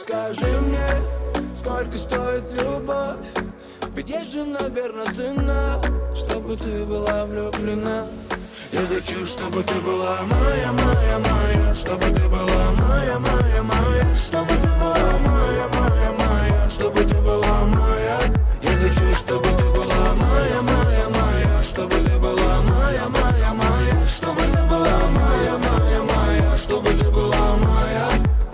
Скажи мне, сколько стоит любовь? Ведь есть же, наверное, цена, чтобы ты была влюблена. Я хочу, чтобы ты была моя, моя, моя, чтобы ты была моя, моя, моя, чтобы ты была моя, моя, моя, чтобы ты была моя. Я хочу, чтобы ты была моя, моя, моя, чтобы ты была моя, моя, моя, чтобы ты была моя, моя, моя, чтобы ты была моя,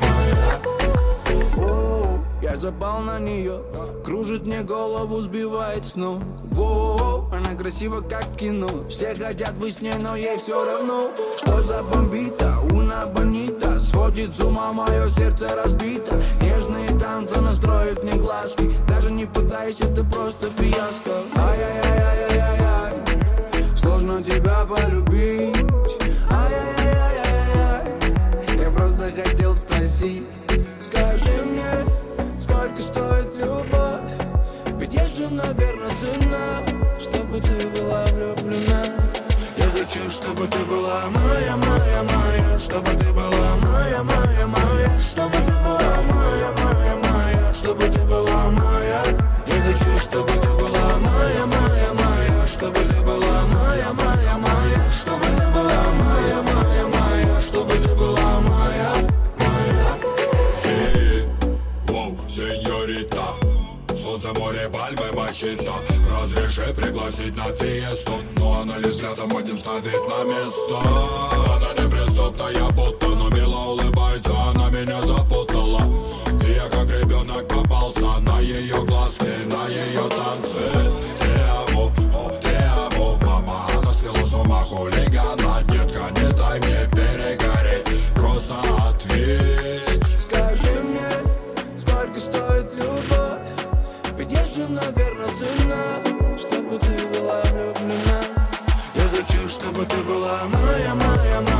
моя. Я запал на нее, кружит мне голову, сбивает с ног. Воу, она красива, как в кино. Все хотят быть с ней, но ей все равно. Что за бомбита, уна бонита. Сводит с ума, мое сердце разбито. Нежные танцы настроят мне глазки. Даже не пытайся, ты просто фиаско. Ай-яй-яй-яй-яй-яй, сложно тебя полюбить. Ай-яй-яй-яй-яй, я просто хотел спросить. Скажи мне, сколько стоит любовь? Ведь есть же, наверное, цена, чтобы ты была влюблена. Я хочу, чтобы ты была моя, моя, моя, чтобы ты была моя, моя, моя, чтобы ты была моя, моя, моя, чтобы ты была моя. Я хочу, чтобы ты была моя, моя, моя, чтобы ты была моя, моя, моя, чтобы ты была моя, моя, моя, чтобы ты была моя, моя. Воу, сеньорита, солнце, море, пальмы, мачете. Разреши пригласить на фиесту, но она лишь взглядом этим ставит на место. Она неприступная будто, но мило улыбается, она меня запутала. И я как ребенок попался на ее глазки, на ее танцы. Те амо, мама, она свела с ума хулигана. Детка, не дай мне перегореть, просто ответь. Скажи мне, сколько стоит любовь? Ведь есть же, наверное, цена, чтобы ты была влюблена. Я хочу, чтобы ты была моя, моя, моя.